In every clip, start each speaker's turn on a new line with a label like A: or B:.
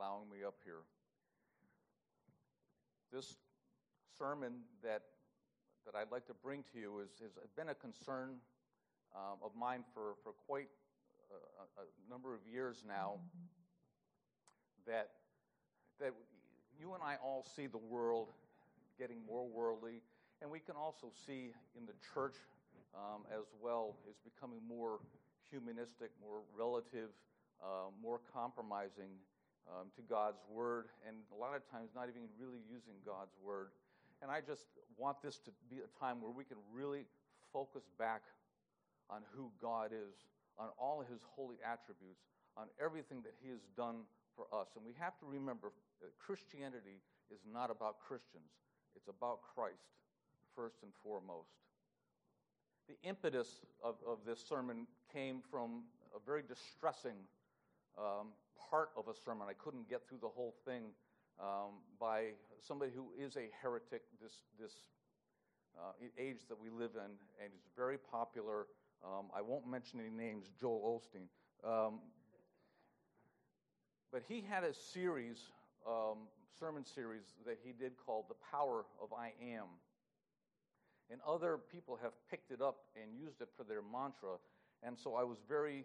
A: allowing me up here. This sermon that I'd like to bring to you has been a concern of mine for quite a number of years now, that you and I all see the world getting more worldly, and we can also see in the church as well is becoming more humanistic, more relative, more compromising to God's Word, and a lot of times not even really using God's Word. And I just want this to be a time where we can really focus back on who God is, on all His holy attributes, on everything that He has done for us. And we have to remember that Christianity is not about Christians. It's about Christ, first and foremost. The impetus of this sermon came from a very distressing part of a sermon. I couldn't get through the whole thing by somebody who is a heretic this age that we live in, and is very popular. I won't mention any names, Joel Osteen. But he had a series, sermon series that he did called The Power of I Am. And other people have picked it up and used it for their mantra. And so I was very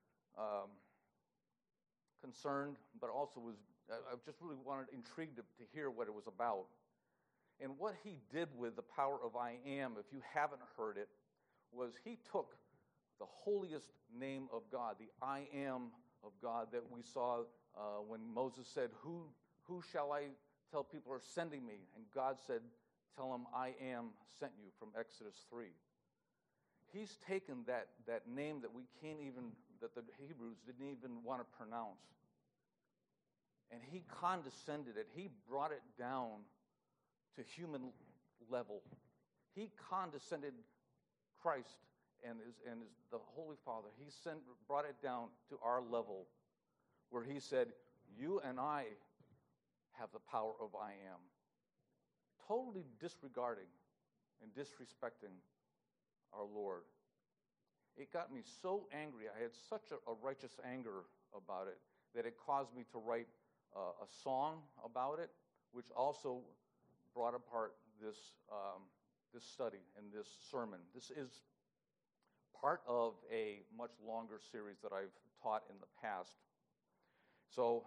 A: concerned, but also I just really intrigued to hear what it was about. And what he did with The Power of I Am, if you haven't heard it, was he took the holiest name of God, the I Am of God that we saw when Moses said, Who shall I tell people are sending me? And God said, tell them I am sent you, from Exodus 3. He's taken that name that that the Hebrews didn't even want to pronounce, and he condescended it. He brought it down to human level. He condescended Christ and the Holy Father. He brought it down to our level, where he said, you and I have the power of I am. Totally disregarding and disrespecting our Lord. It got me so angry. I had such a righteous anger about it that it caused me to write a song about it, which also brought apart this study and this sermon. This is part of a much longer series that I've taught in the past. So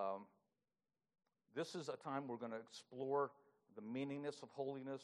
A: this is a time we're going to explore the meaningness of holiness,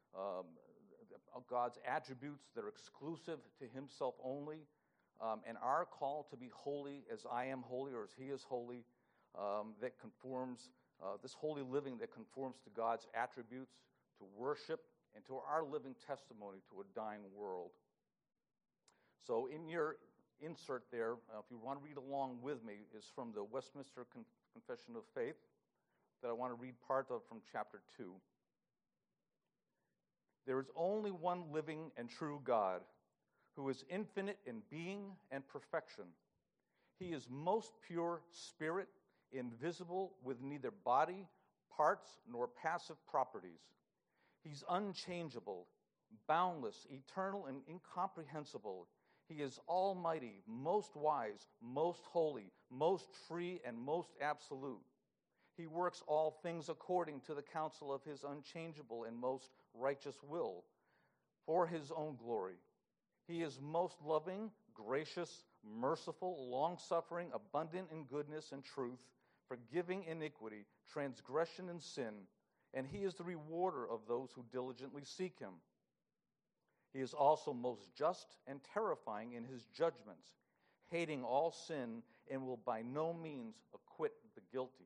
A: God's attributes that are exclusive to Himself only, and our call to be holy as I am holy, or as He is holy, that conforms, this holy living that conforms to God's attributes, to worship, and to our living testimony to a dying world. So in your insert there, if you want to read along with me, is from the Westminster Confession of Faith, that I want to read part of from chapter 2. There is only one living and true God, who is infinite in being and perfection. He is most pure spirit, invisible, with neither body, parts, nor passive properties. He's unchangeable, boundless, eternal, and incomprehensible. He is almighty, most wise, most holy, most free, and most absolute. He works all things according to the counsel of His unchangeable and most righteous will, for His own glory. He is most loving, gracious, merciful, long-suffering, abundant in goodness and truth, forgiving iniquity, transgression, and sin, and He is the rewarder of those who diligently seek Him. He is also most just and terrifying in His judgments, hating all sin, and will by no means acquit the guilty.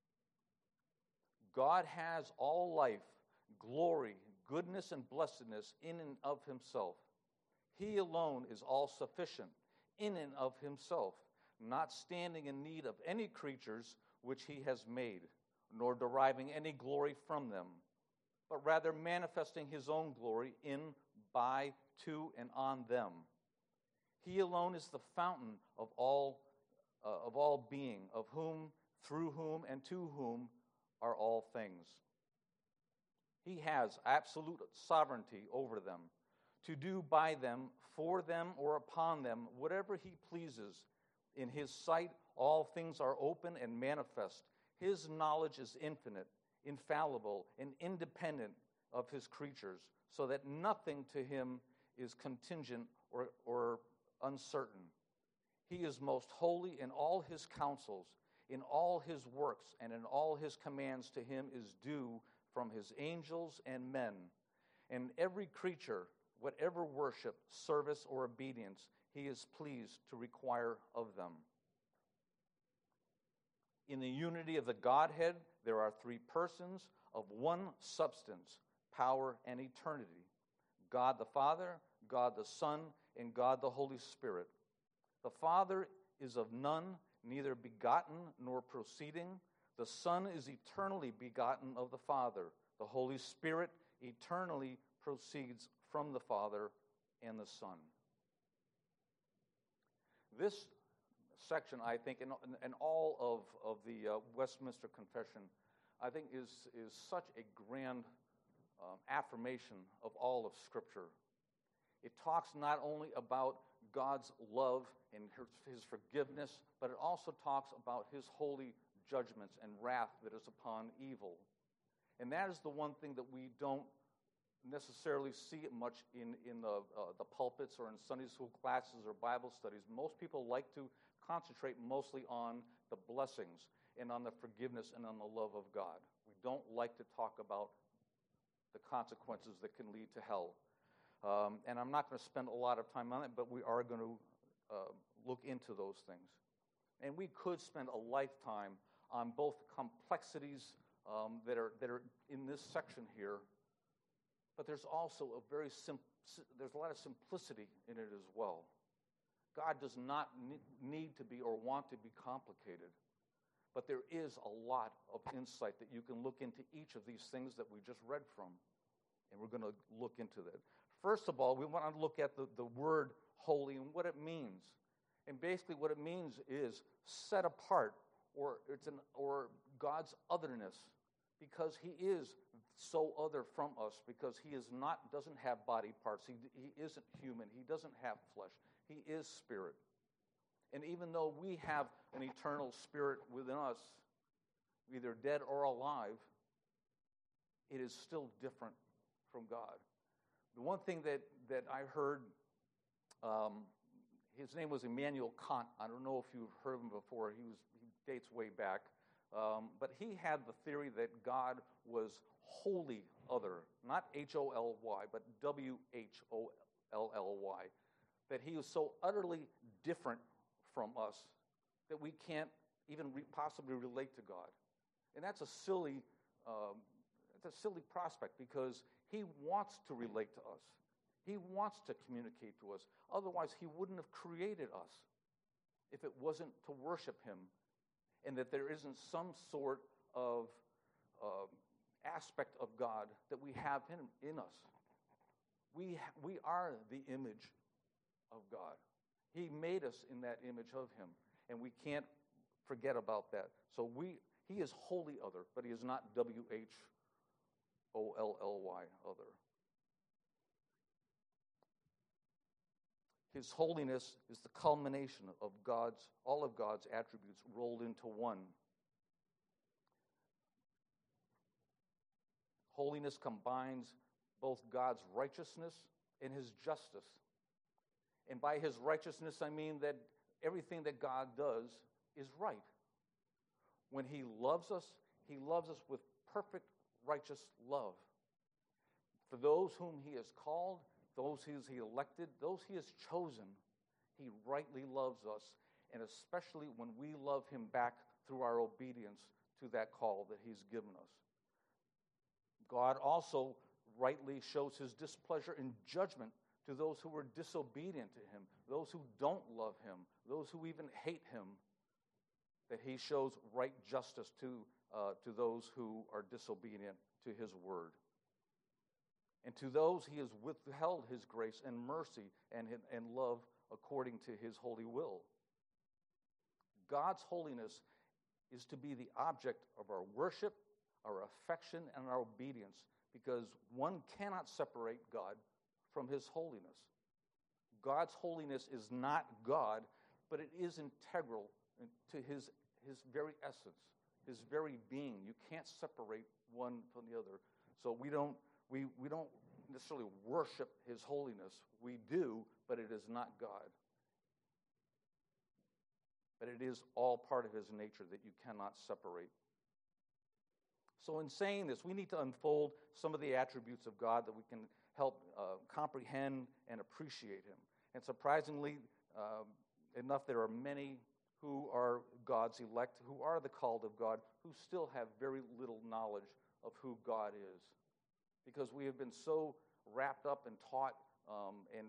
A: God has all life, glory, goodness, and blessedness in and of Himself. He alone is all-sufficient in and of Himself, not standing in need of any creatures which He has made, nor deriving any glory from them, but rather manifesting His own glory in, by, to, and on them. He alone is the fountain of all being, of whom, through whom, and to whom are all things. He has absolute sovereignty over them, to do by them, for them, or upon them, whatever He pleases. In His sight, all things are open and manifest, His knowledge is infinite, infallible, and independent of his creatures, so that nothing to him is contingent or uncertain. He is most holy in all his counsels, in all his works, and in all his commands to him is due from his angels and men. And every creature, whatever worship, service, or obedience, he is pleased to require of them. In the unity of the Godhead, there are three persons of one substance, power, and eternity: God the Father, God the Son, and God the Holy Spirit. The Father is of none, neither begotten nor proceeding. The Son is eternally begotten of the Father. The Holy Spirit eternally proceeds from the Father and the Son. This section, I think, and all of the Westminster Confession, I think is such a grand affirmation of all of Scripture. It talks not only about God's love and his forgiveness, but it also talks about his holy judgments and wrath that is upon evil. And that is the one thing that we don't necessarily see much in the pulpits or in Sunday school classes or Bible studies. Most people like to concentrate mostly on the blessings and on the forgiveness and on the love of God. We don't like to talk about the consequences that can lead to hell. And I'm not going to spend a lot of time on it, but we are going to look into those things. And we could spend a lifetime on both complexities that are in this section here, but there's also there's a lot of simplicity in it as well. God does not need to be or want to be complicated, but there is a lot of insight that you can look into each of these things that we just read from, and we're going to look into that. First of all, we want to look at the word holy and what it means. And basically what it means is set apart, or God's otherness, because he is so other from us, because he doesn't have body parts. He isn't human. He doesn't have flesh. He is spirit. And even though we have an eternal spirit within us, either dead or alive, it is still different from God. The one thing that I heard, his name was Immanuel Kant. I don't know if you've heard of him before. He dates way back. But he had the theory that God was wholly other, not H-O-L-Y, but W-H-O-L-L-Y, that he was so utterly different from us that we can't even possibly relate to God. And that's a silly prospect, because he wants to relate to us. He wants to communicate to us. Otherwise, he wouldn't have created us if it wasn't to worship him, and that there isn't some sort of aspect of God that we have in us. We are the image of God. He made us in that image of him, and we can't forget about that. So he is wholly other, but he is not W-H-O-L-L-Y other. His holiness is the culmination of all of God's attributes rolled into one. Holiness combines both God's righteousness and his justice. And by his righteousness, I mean that everything that God does is right. When he loves us with perfect righteous love. For those whom he has called, those he has elected, those he has chosen, he rightly loves us, and especially when we love him back through our obedience to that call that he's given us. God also rightly shows his displeasure and judgment to those who were disobedient to him, those who don't love him, those who even hate him, that he shows right justice to those who are disobedient to his word. And to those he has withheld his grace and mercy and love according to his holy will. God's holiness is to be the object of our worship, our affection, and our obedience, because one cannot separate God from his holiness. God's holiness is not God, but it is integral to his very essence. his very being. You can't separate one from the other. So we don't necessarily worship his holiness. We do, but it is not God. But it is all part of his nature that you cannot separate. So in saying this, we need to unfold some of the attributes of God that we can help comprehend and appreciate him. And surprisingly enough, there are many who are God's elect, who are the called of God, who still have very little knowledge of who God is. Because we have been so wrapped up and taught and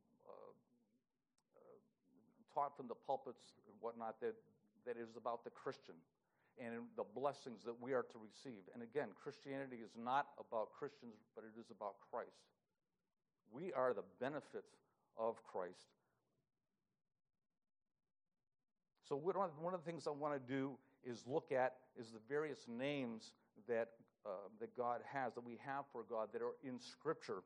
A: taught from the pulpits and whatnot that it is about the Christian and the blessings that we are to receive. And again, Christianity is not about Christians, but it is about Christ. We are the benefits of Christ. So one of the things I want to do is look at is the various names that God has, that we have for God, that are in Scripture.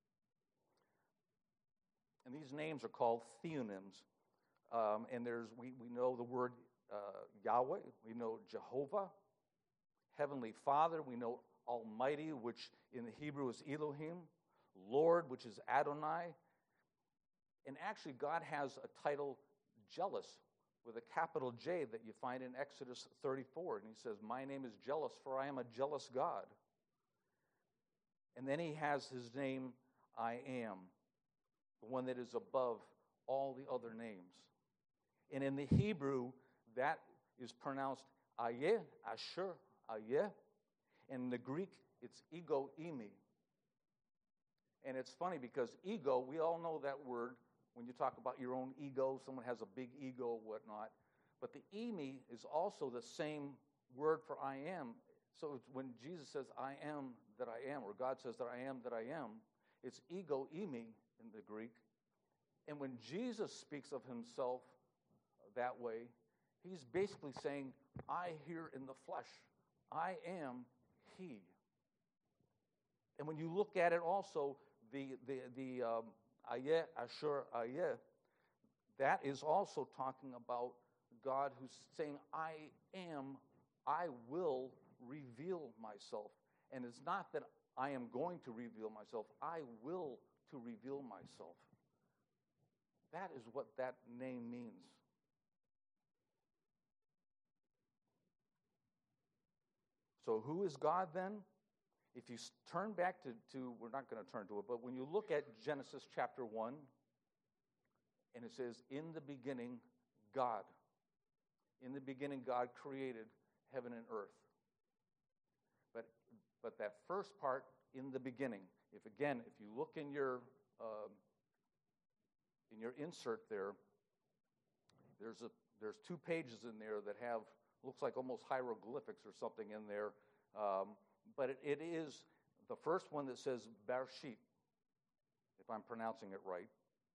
A: And these names are called theonyms. And we know the word Yahweh, we know Jehovah, Heavenly Father, we know Almighty, which in the Hebrew is Elohim, Lord, which is Adonai. And actually, God has a title, jealous, with a capital J that you find in Exodus 34. And he says, my name is jealous, for I am a jealous God. And then he has his name, I am, the one that is above all the other names. And in the Hebrew, that is pronounced Ayeh, Asher, Ayeh. In the Greek, it's ego, eimi. And it's funny because ego, we all know that word when you talk about your own ego. Someone has a big ego or whatnot. But the eimi is also the same word for I am. So when Jesus says, I am that I am, or God says that I am that I am, it's ego, eimi in the Greek. And when Jesus speaks of himself that way, he's basically saying, I here in the flesh, I am he. And when you look at it also, the Ayeh, Asher, Ayeh, that is also talking about God who's saying, I am, I will reveal myself. And it's not that I am going to reveal myself, I will to reveal myself. That is what that name means. So who is God then? If you turn back to we're not going to turn to it, but when you look at Genesis chapter 1, and it says, in the beginning, God. In the beginning, God created heaven and earth. But that first part, in the beginning, if you look in your insert there, there's 2 pages in there that have, looks like almost hieroglyphics or something in there. But it is the first one that says Bereshit, if I'm pronouncing it right.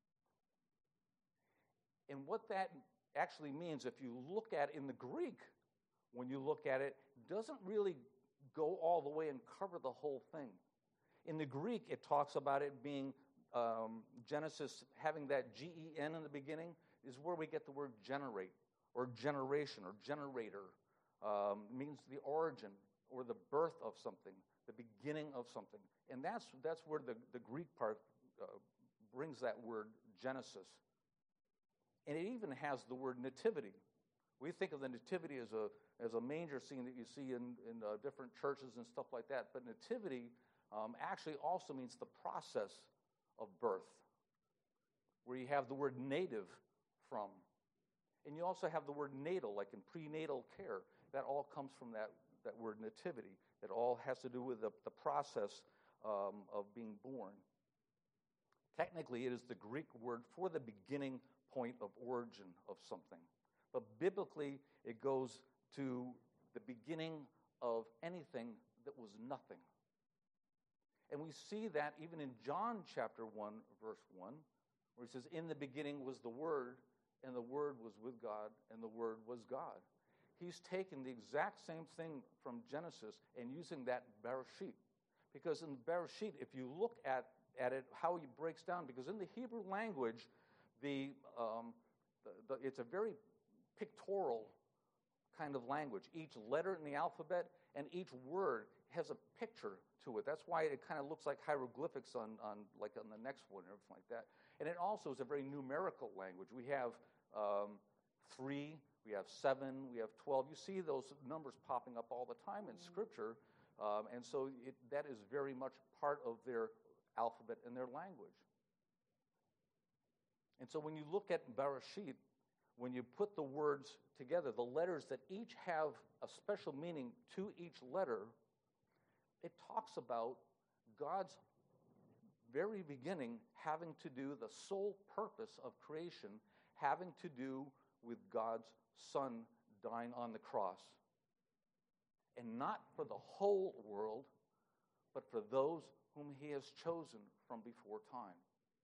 A: And what that actually means, if you look at in the Greek, when you look at it, doesn't really go all the way and cover the whole thing. In the Greek, it talks about it being Genesis having that G-E-N in the beginning is where we get the word generate or generation or generator. Means the origin or the birth of something, the beginning of something. And that's where the Greek part brings that word Genesis. And it even has the word nativity. We think of the nativity as a manger scene that you see in different churches and stuff like that. But nativity actually also means the process of birth, where you have the word native from. And you also have the word natal, like in prenatal care. That all comes from that word nativity. It all has to do with the process of being born. Technically, it is the Greek word for the beginning point of origin of something. But biblically, it goes to the beginning of anything that was nothing. And we see that even in John chapter 1, verse 1, where he says, in the beginning was the Word, and the Word was with God, and the Word was God. He's taken the exact same thing from Genesis and using that Bereshit. Because in Bereshit, if you look at it, how he breaks down, because in the Hebrew language, it's a very pictorial kind of language. Each letter in the alphabet and each word has a picture to it. That's why it kind of looks like hieroglyphics on the next one and everything like that. And it also is a very numerical language. We have 3, we have 7, we have 12. You see those numbers popping up all the time in Scripture, and so that is very much part of their alphabet and their language. And so when you look at Bereshit, when you put the words together, the letters that each have a special meaning to each letter, it talks about God's very beginning having to do, the sole purpose of creation, having to do with God's Son dying on the cross. And not for the whole world, but for those whom he has chosen from before time.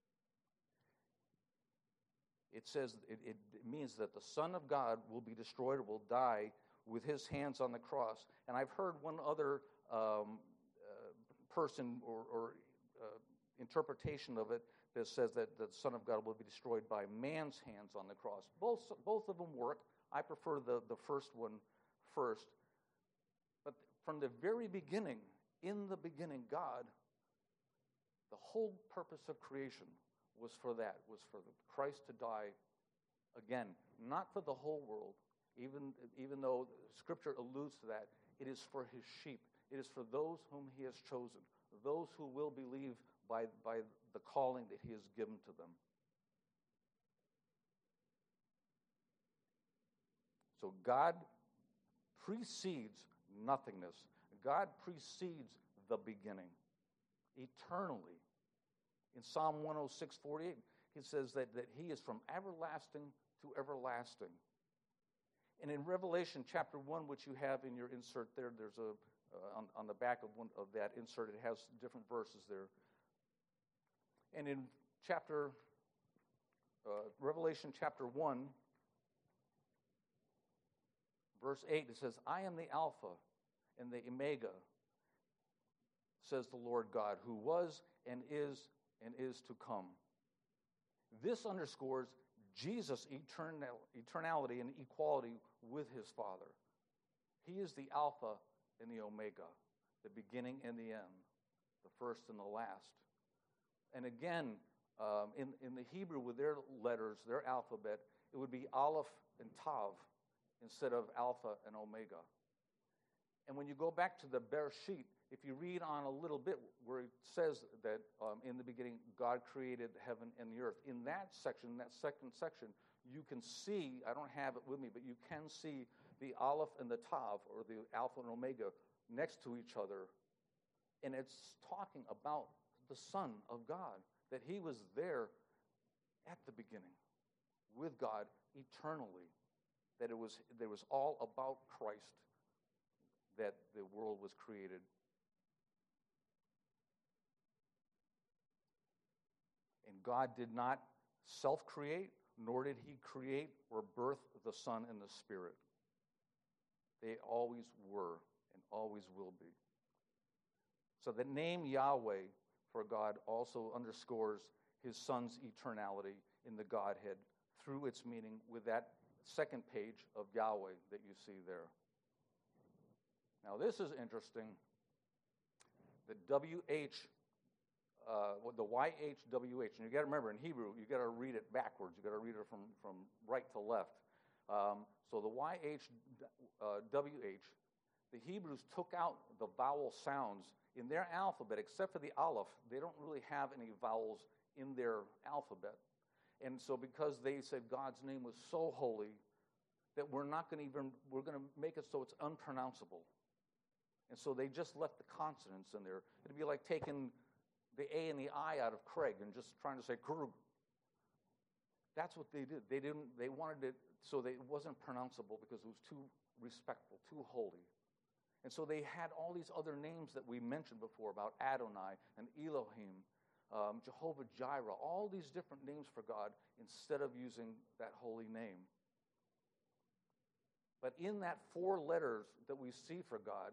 A: It says, it means that the Son of God will be destroyed or will die with his hands on the cross. And I've heard one other person or interpretation of it that says that the Son of God will be destroyed by man's hands on the cross. Both of them work. I prefer the first one first. But from the very beginning, in the beginning, God, the whole purpose of creation was for that, was for Christ to die again, not for the whole world, even though Scripture alludes to that. It is for his sheep. It is for those whom he has chosen, those who will believe by the calling that he has given to them. So God precedes nothingness. God precedes the beginning, eternally. In Psalm 106:48, it says that he is from everlasting to everlasting. And in Revelation chapter 1, which you have in your insert there, there's on the back of that insert, it has different verses there. And in Revelation chapter 1, verse 8, it says, I am the Alpha and the Omega, says the Lord God, who was and is to come. This underscores Jesus' eternality and equality with his Father. He is the Alpha and the Omega, the beginning and the end, the first and the last. And again, in the Hebrew with their letters, their alphabet, it would be Aleph and Tav instead of Alpha and Omega. And when you go back to the Bereshit, if you read on a little bit where it says that in the beginning God created the heaven and the earth, in that section, that second section, you can see, I don't have it with me, but you can see the Aleph and the Tav, or the Alpha and Omega, next to each other. And it's talking about the Son of God, that he was there at the beginning with God eternally, that it was all about Christ that the world was created. And God did not self-create, nor did he create or birth the Son and the Spirit. They always were and always will be. So the name Yahweh for God also underscores his Son's eternality in the Godhead through its meaning with that second page of Yahweh that you see there. Now this is interesting. The the YHWH, and you got to remember in Hebrew, you got to read it backwards. You got to read it from right to left. So the YHWH, the Hebrews took out the vowel sounds in their alphabet, except for the Aleph. They don't really have any vowels in their alphabet. And so because they said God's name was so holy that we're going to make it so it's unpronounceable. And so they just left the consonants in there. It'd be like taking the A and the I out of Craig and just trying to say Krug. That's what they did. They wanted it so that it wasn't pronounceable because it was too respectful, too holy. And so they had all these other names that we mentioned before about Adonai and Elohim, Jehovah Jireh, all these different names for God instead of using that holy name. But in that 4 letters that we see for God,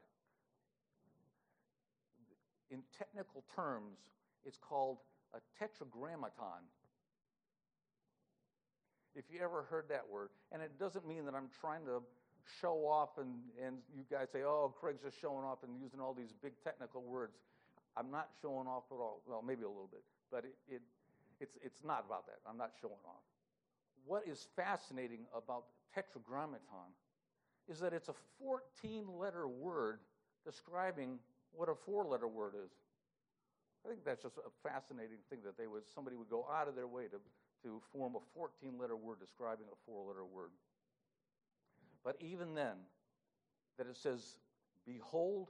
A: in technical terms, it's called a tetragrammaton. If you ever heard that word, and it doesn't mean that I'm trying to show off, and you guys say, oh, Craig's just showing off and using all these big technical words. I'm not showing off at all. Well, maybe a little bit, but it's not about that. I'm not showing off. What is fascinating about Tetragrammaton is that it's a 14-letter word describing what a 4-letter word is. I think that's just a fascinating thing that somebody would go out of their way to form a 14-letter word describing a 4-letter word. But even then, that it says, behold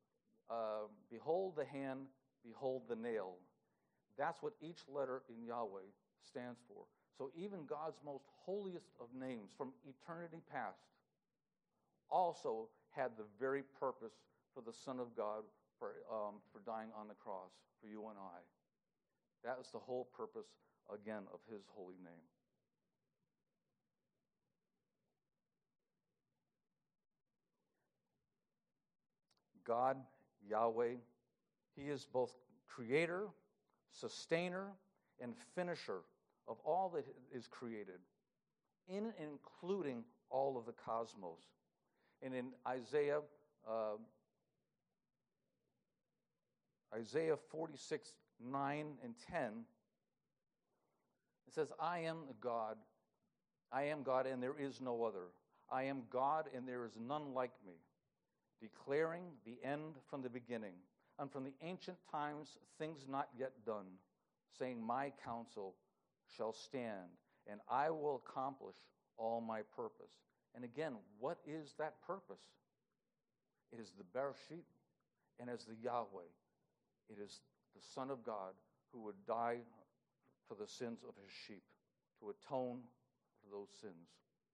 A: the hand, behold the nail. That's what each letter in Yahweh stands for. So even God's most holiest of names from eternity past also had the very purpose for the Son of God for dying on the cross for you and I. That was the whole purpose, again, of his holy name. God, Yahweh, he is both creator, sustainer, and finisher of all that is created, including all of the cosmos. And in Isaiah 46, 9 and 10, it says, I am God, and there is no other. I am God, and there is none like me, declaring the end from the beginning, and from the ancient times things not yet done, saying, my counsel shall stand, and I will accomplish all my purpose. And again, what is that purpose? It is the Bereshit, and as the Yahweh. It is the Son of God who would die for the sins of his sheep, to atone for those sins.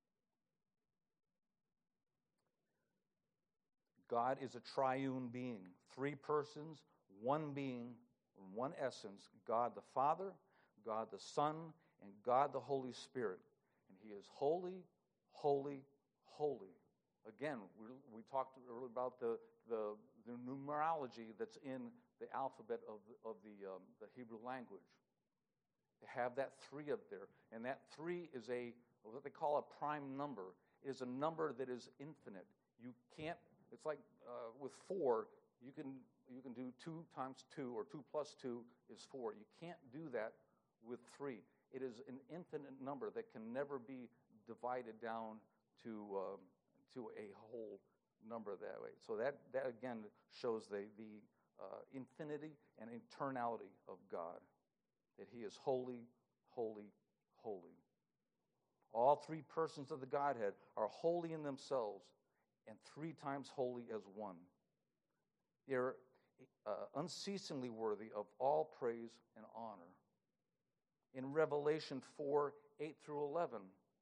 A: God is a triune being, 3 persons, 1 being, 1 essence, God the Father, God the Son, and God the Holy Spirit. And he is holy, holy, holy. Again, we talked earlier about the numerology that's in the alphabet of the Hebrew language. To have that 3 up there, and that 3 is what they call a prime number. It is a number that is infinite. You can't. It's like with 4, you can do 2 times 2, or 2 plus 2 is 4. You can't do that with 3. It is an infinite number that can never be divided down to a whole number that way. So that again shows the infinity and eternality of God, that he is holy, holy, holy. All 3 persons of the Godhead are holy in themselves and 3 times holy as one. They're unceasingly worthy of all praise and honor. In Revelation 4, 8 through 11,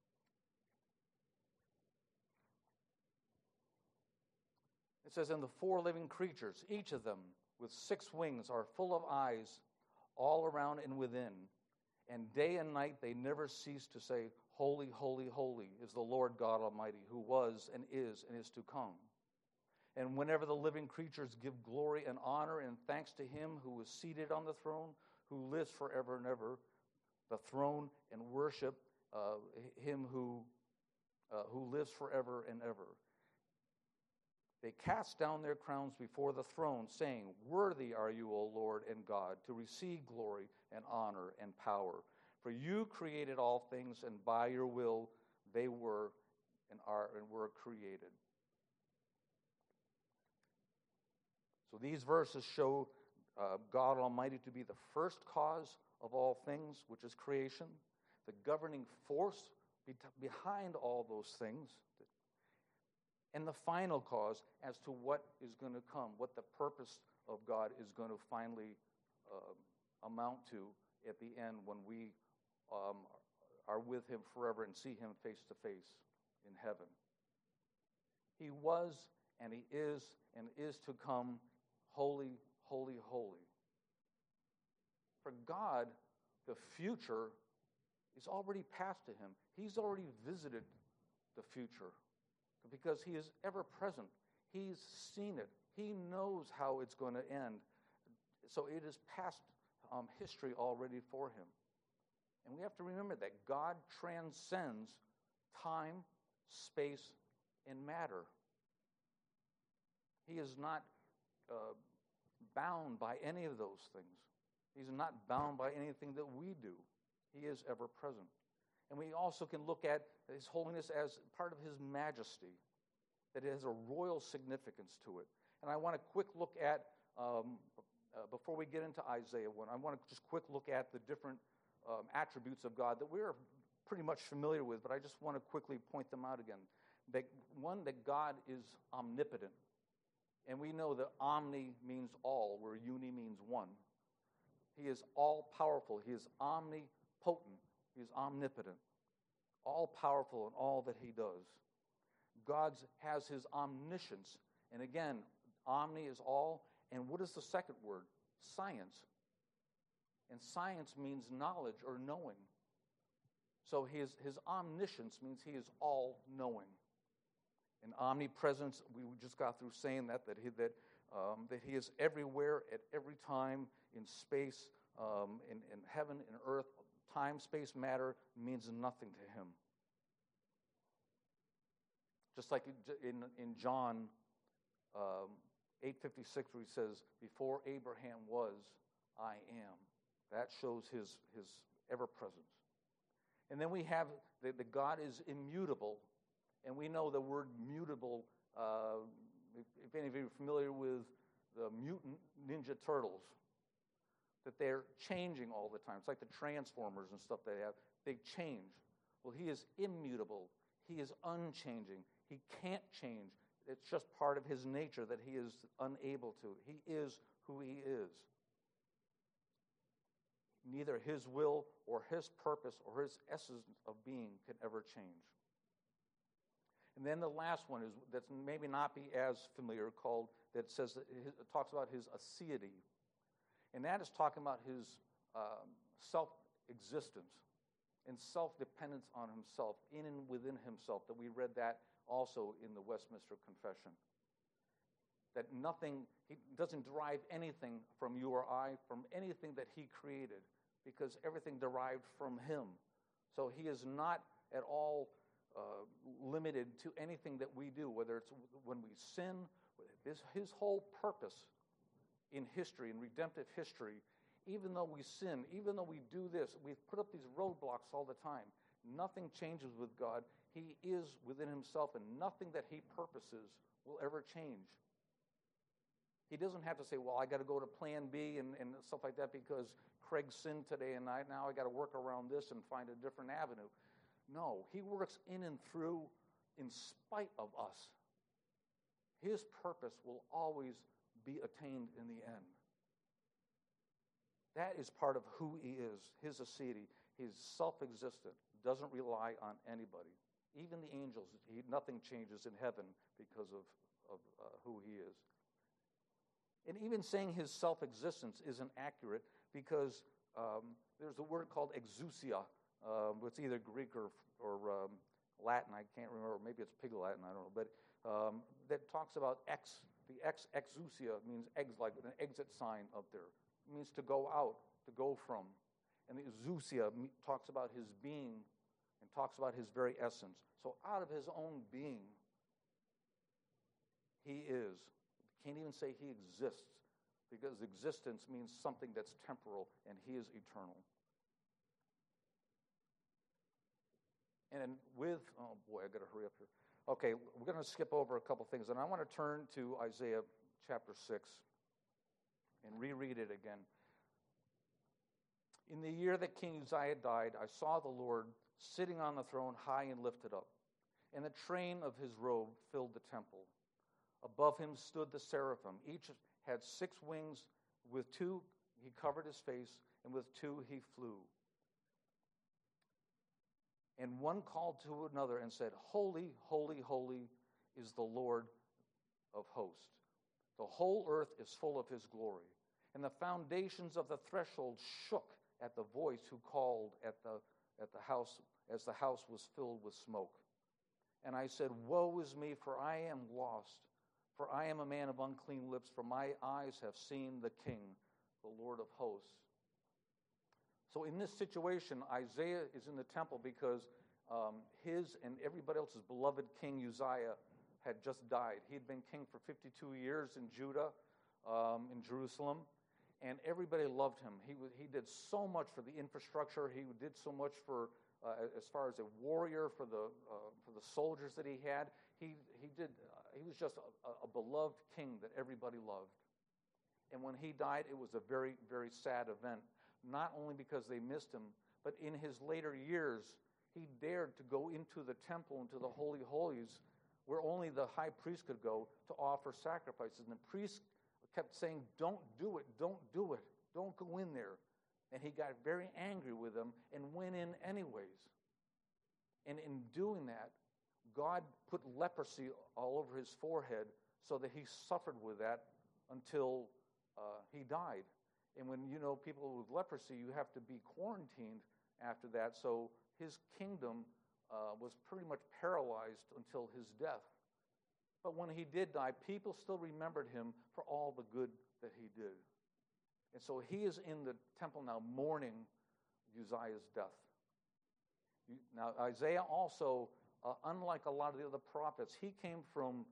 A: it says, and the 4 living creatures, each of them with 6 wings, are full of eyes all around and within. And day and night they never cease to say, holy, holy, holy is the Lord God Almighty, who was and is to come. And whenever the living creatures give glory and honor and thanks to him who is seated on the throne, who lives forever and ever, the throne, and worship him who lives forever and ever. They cast down their crowns before the throne, saying, worthy are you, O Lord and God, to receive glory and honor and power. For you created all things, and by your will they were and are and were created. So these verses show God Almighty to be the first cause of all things, which is creation, the governing force behind all those things, and the final cause as to what is going to come, what the purpose of God is going to finally amount to at the end when we are with him forever and see him face to face in heaven. He was, and he is to come, holy, holy, holy. For God, the future is already past to him. He's already visited the future because he is ever present. He's seen it. He knows how it's going to end. So it is past history already for him. And we have to remember that God transcends time, space, in matter. He is not bound by any of those things. He's not bound by anything that we do. He is ever present. And we also can look at His holiness as part of His majesty, that it has a royal significance to it. And I want a quick look at, before we get into Isaiah 1, I want to just quick look at the different attributes of God that we're pretty much familiar with, but I just want to quickly point them out again. That God is omnipotent. And we know that omni means all, where uni means one. He is all-powerful. He is omnipotent. He is omnipotent. All-powerful in all that He does. God has His omniscience. And again, omni is all. And what is the second word? Science. And science means knowledge or knowing. So his omniscience means He is all-knowing. And omnipresence, we just got through saying that He is everywhere at every time in space, in heaven, in earth. Time, space, matter means nothing to Him. Just like in John 8:56, where He says, "Before Abraham was, I am." That shows His ever-presence. And then we have that God is immutable. And we know the word mutable, if any of you are familiar with the Mutant Ninja Turtles, that they're changing all the time. It's like the Transformers and stuff they have. They change. Well, He is immutable. He is unchanging. He can't change. It's just part of His nature that He is unable to. He is who He is. Neither His will or His purpose or His essence of being can ever change. And then the last one is that's maybe not be as familiar, that talks about His aseity. And that is talking about His self-existence and self-dependence on Himself, in and within Himself, that we read that also in the Westminster Confession. That He doesn't derive anything from you or I, from anything that He created, because everything derived from Him. So He is not at all limited to anything that we do, whether it's when we sin. His whole purpose in history, in redemptive history, even though we sin, even though we do this, we put up these roadblocks all the time. Nothing changes with God. He is within Himself, and nothing that He purposes will ever change. He doesn't have to say, well, I got to go to plan B and stuff like that because Craig sinned today, and now I got to work around this and find a different avenue. No, He works in and through in spite of us. His purpose will always be attained in the end. That is part of who He is, His aseity. He's self-existent, doesn't rely on anybody. Even the angels, nothing changes in heaven because of who He is. And even saying His self-existence isn't accurate because there's a word called exousia. It's either Greek or Latin. I can't remember. Maybe it's Pig Latin. I don't know. But that talks about the exousia means like an exit sign up there. It means to go out, to go from. And the exousia talks about His being and talks about His very essence. So out of His own being, He is. Can't even say He exists, because existence means something that's temporal, and He is eternal. And oh boy, I got to hurry up here. Okay, we're going to skip over a couple things, and I want to turn to Isaiah chapter 6 and reread it again. In the year that King Uzziah died, I saw the Lord sitting on the throne, high and lifted up, and the train of His robe filled the temple. Above Him stood the seraphim. Each had 6 wings. With 2 He covered His face, and with 2 He flew. And one called to another and said, "Holy, holy, holy is the Lord of hosts. The whole earth is full of His glory." And the foundations of the threshold shook at the voice who called at the house, as the house was filled with smoke. And I said, "Woe is me, for I am lost. For I am a man of unclean lips, for my eyes have seen the King, the Lord of hosts." So in this situation, Isaiah is in the temple because his and everybody else's beloved King Uzziah had just died. He had been king for 52 years in Judah, in Jerusalem, and everybody loved him. He did so much for the infrastructure. He did so much for, as far as a warrior, for the soldiers that he had. He was just a beloved king that everybody loved. And when he died, it was a very, very sad event, not only because they missed him, but in his later years, he dared to go into the temple, into the Holy Holies, where only the high priest could go to offer sacrifices. And the priest kept saying, don't do it, don't do it, don't go in there. And he got very angry with them and went in anyways. And in doing that, God put leprosy all over his forehead so that he suffered with that until he died. And when people with leprosy, you have to be quarantined after that. So his kingdom was pretty much paralyzed until his death. But when he did die, people still remembered him for all the good that he did. And so he is in the temple now mourning Uzziah's death. Now, Isaiah also, unlike a lot of the other prophets, he came from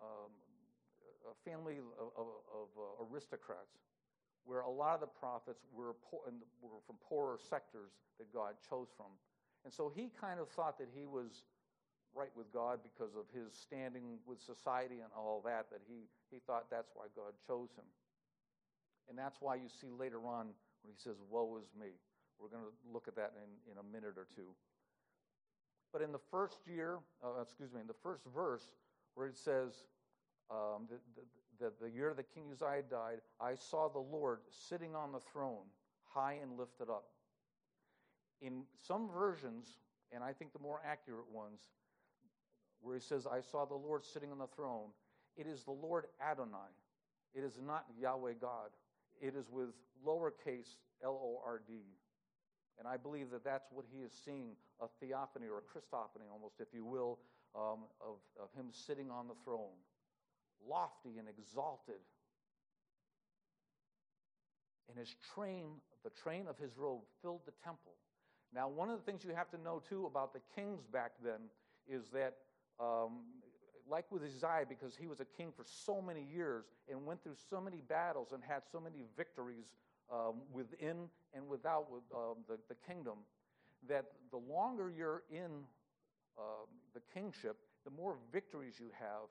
A: a family of aristocrats, where a lot of the prophets were from poorer sectors that God chose from. And so he kind of thought that he was right with God because of his standing with society and all that he thought that's why God chose him. And that's why you see later on when he says, woe is me. We're going to look at that in a minute or two. But in the first in the first verse, where it says that the year that King Uzziah died, I saw the Lord sitting on the throne, high and lifted up. In some versions, and I think the more accurate ones, where he says, I saw the Lord sitting on the throne, it is the Lord Adonai. It is not Yahweh God. It is with lowercase L-O-R-D. And I believe that that's what he is seeing, a theophany or a Christophany almost, if you will, of him sitting on the throne, lofty and exalted. And his train, the train of his robe, filled the temple. Now, one of the things you have to know, too, about the kings back then is that, like with Uzziah, because he was a king for so many years and went through so many battles and had so many victories within and without the kingdom, that the longer you're in the kingship, the more victories you have.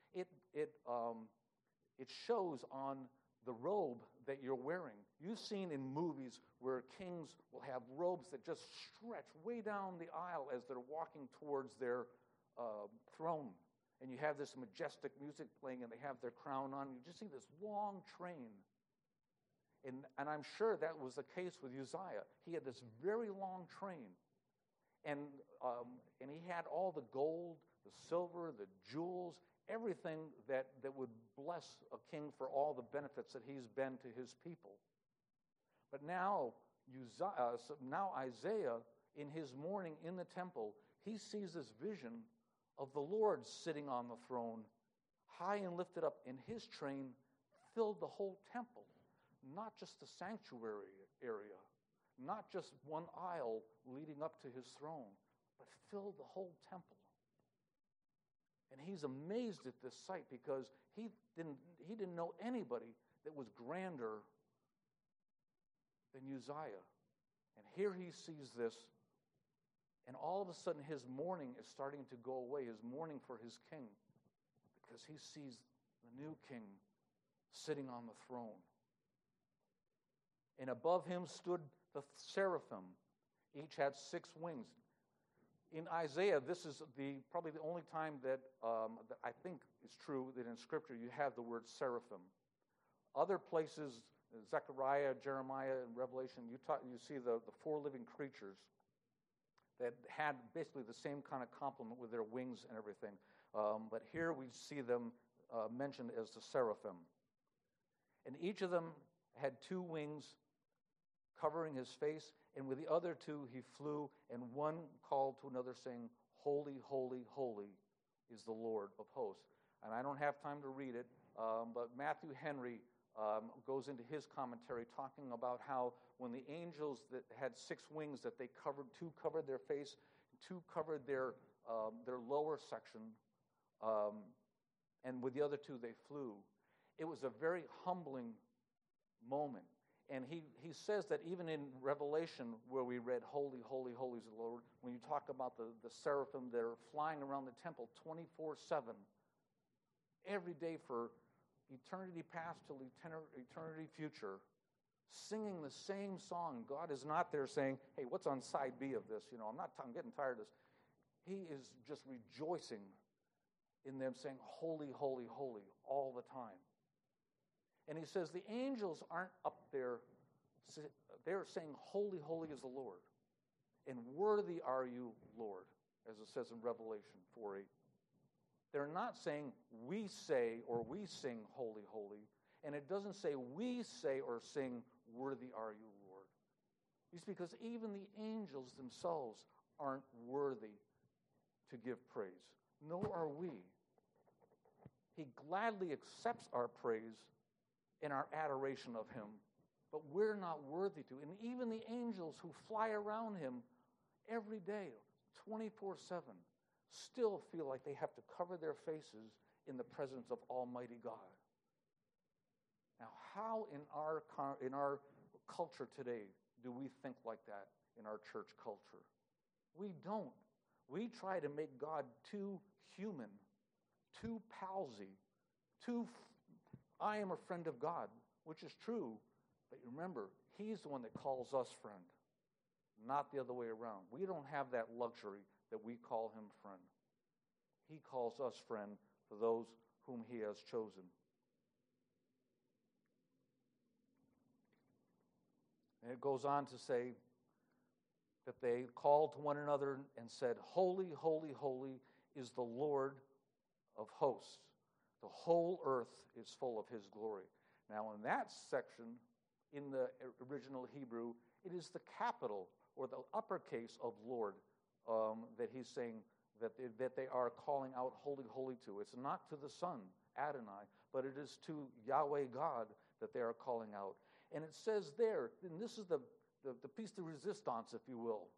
A: It shows on the robe that you're wearing. You've seen in movies where kings will have robes that just stretch way down the aisle as they're walking towards their throne. And you have this majestic music playing and they have their crown on. You just see this long train. And I'm sure that was the case with Uzziah. He had this very long train. And he had all the gold, the silver, the jewels, everything that would bless a king for all the benefits that he's been to his people. But now Isaiah, in his mourning in the temple, he sees this vision of the Lord sitting on the throne, high and lifted up, and his train filled the whole temple, not just the sanctuary area, not just one aisle leading up to his throne, but filled the whole temple. And he's amazed at this sight because he didn't know anybody that was grander than Uzziah. And here he sees this, and all of a sudden his mourning is starting to go away, his mourning for his king, because he sees the new king sitting on the throne. And above him stood the seraphim. Each had 6 wings. In Isaiah, this is probably the only time that I think is true that in Scripture you have the word seraphim. Other places, Zechariah, Jeremiah, and Revelation, you see the 4 living creatures that had basically the same kind of complement with their wings and everything. But here we see them mentioned as the seraphim. And each of them had 2 wings covering his face, and with the other 2 he flew, and one called to another, saying, Holy, holy, holy is the Lord of hosts. And I don't have time to read it, but Matthew Henry goes into his commentary talking about how when the angels that had 6 wings that they covered, 2 covered their face, 2 covered their lower section, and with the other two they flew. It was a very humbling moment. And he says that even in Revelation, where we read, Holy, holy, holy is the Lord, when you talk about the seraphim that are flying around the temple 24/7, every day for eternity past till eternity future, singing the same song. God is not there saying, hey, what's on side B of this? I'm getting tired of this. He is just rejoicing in them saying, holy, holy, holy, all the time. And he says the angels aren't up there. They're saying, holy, holy is the Lord. And worthy are you, Lord, as it says in Revelation 4:8. They're not saying we say or we sing holy, holy. And it doesn't say we say or sing worthy are you, Lord. It's because even the angels themselves aren't worthy to give praise. Nor are we. He gladly accepts our praise and our adoration of him, but we're not worthy to. And even the angels who fly around him every day, 24/7, still feel like they have to cover their faces in the presence of Almighty God. Now, how in our culture today do we think like that in our church culture? We don't. We try to make God too human, too palsy, I am a friend of God, which is true, but remember, he's the one that calls us friend, not the other way around. We don't have that luxury that we call him friend. He calls us friend for those whom he has chosen. And it goes on to say that they called to one another and said, holy, holy, holy is the Lord of hosts. The whole earth is full of his glory. Now, in that section, in the original Hebrew, it is the capital or the uppercase of Lord that he's saying that they are calling out holy, holy to. It's not to the Son, Adonai, but it is to Yahweh God that they are calling out. And it says there, and this is the piece de resistance, if you will.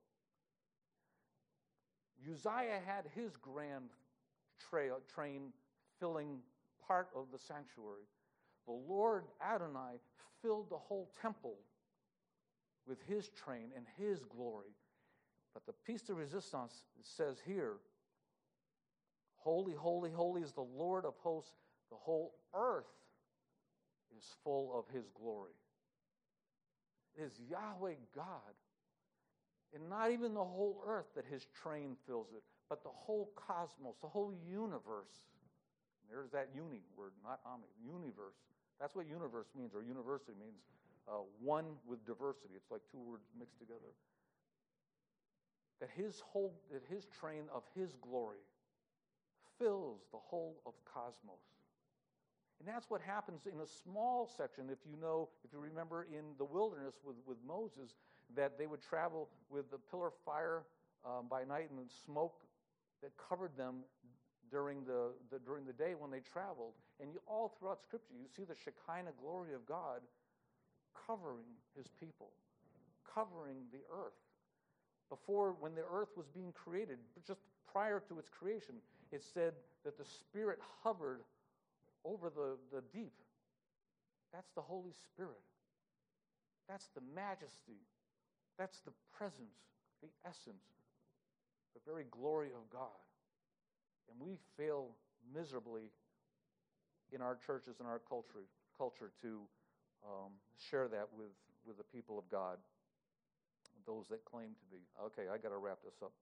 A: Uzziah had his grand train filling part of the sanctuary. The Lord Adonai filled the whole temple with his train and his glory. But the piece de resistance says here, holy, holy, holy is the Lord of hosts. The whole earth is full of his glory. It is Yahweh God, and not even the whole earth that his train fills it, but the whole cosmos, the whole universe. There's that uni word, not ami, universe. That's what universe means, or university means, one with diversity. It's like two words mixed together. That his train of his glory fills the whole of cosmos. And that's what happens in a small section, if you remember in the wilderness with Moses, that they would travel with the pillar of fire by night and the smoke that covered them during the day when they traveled. And all throughout Scripture, you see the Shekinah glory of God covering his people, covering the earth. Before, when the earth was being created, just prior to its creation, it said that the Spirit hovered over the deep. That's the Holy Spirit. That's the majesty. That's the presence, the essence, the very glory of God. And we fail miserably in our churches and our culture to share that with the people of God, those that claim to be. Okay, I got to wrap this up.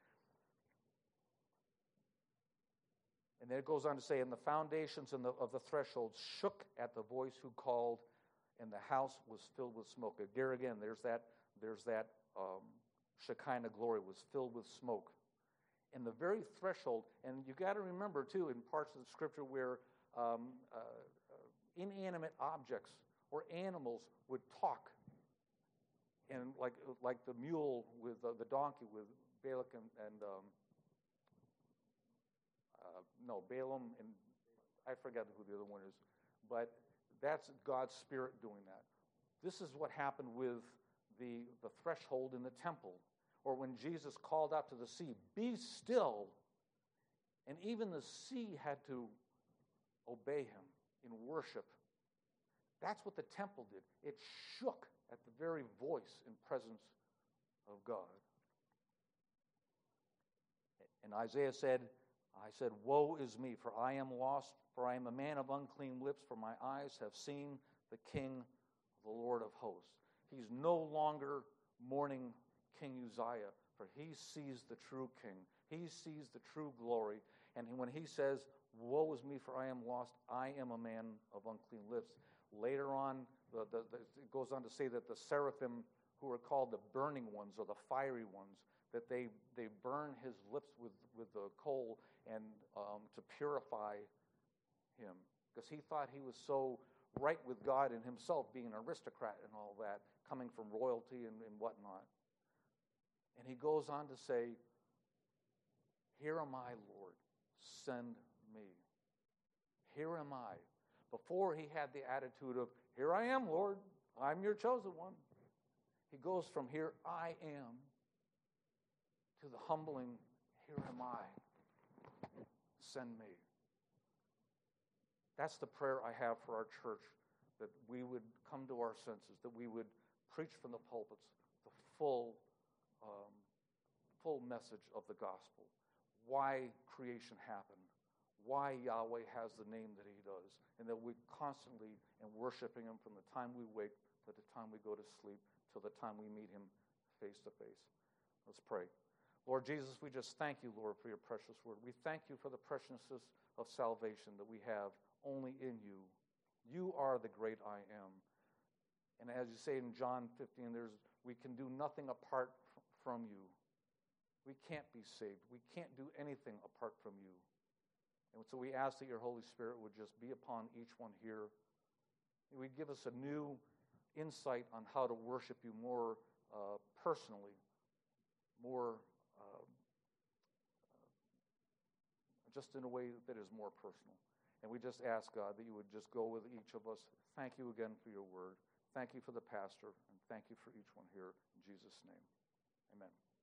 A: And then it goes on to say, and the foundations of the threshold shook at the voice who called, and the house was filled with smoke. There again, there's that Shekinah glory was filled with smoke. And the very threshold, and you got to remember too, in parts of the Scripture where inanimate objects or animals would talk, and like the mule with the donkey with Balak and Balaam, and I forget who the other one is, but that's God's Spirit doing that. This is what happened with the threshold in the temple, or when Jesus called out to the sea, "Be still," and even the sea had to obey him, in worship. That's what the temple did. It shook at the very voice and presence of God. And Isaiah said, woe is me, for I am lost, for I am a man of unclean lips, for my eyes have seen the King, the Lord of hosts. He's no longer mourning King Uzziah, for he sees the true king. He sees the true glory. And when he says, woe is me, for I am lost, I am a man of unclean lips. Later on, it goes on to say that the seraphim, who are called the burning ones or the fiery ones, that they burn his lips with the coal and to purify him, because he thought he was so right with God and himself, being an aristocrat and all that, coming from royalty and whatnot. And he goes on to say, here am I, Lord, send me. Here am I. Before he had the attitude of, here I am, Lord, I'm your chosen one. He goes from here I am to the humbling, here am I, send me. That's the prayer I have for our church, that we would come to our senses, that we would preach from the pulpits the full message of the gospel. Why creation happened, why Yahweh has the name that he does, and that we constantly and worshiping him from the time we wake to the time we go to sleep, till the time we meet him face to face. Let's pray. Lord Jesus, we just thank you, Lord, for your precious word. We thank you for the preciousness of salvation that we have only in you. You are the great I am. And as you say in John 15, we can do nothing apart from you. We can't be saved. We can't do anything apart from you. And so we ask that your Holy Spirit would just be upon each one here. He would give us a new insight on how to worship you more personally, more just in a way that is more personal. And we just ask, God, that you would just go with each of us. Thank you again for your word. Thank you for the pastor, and thank you for each one here. In Jesus' name, amen.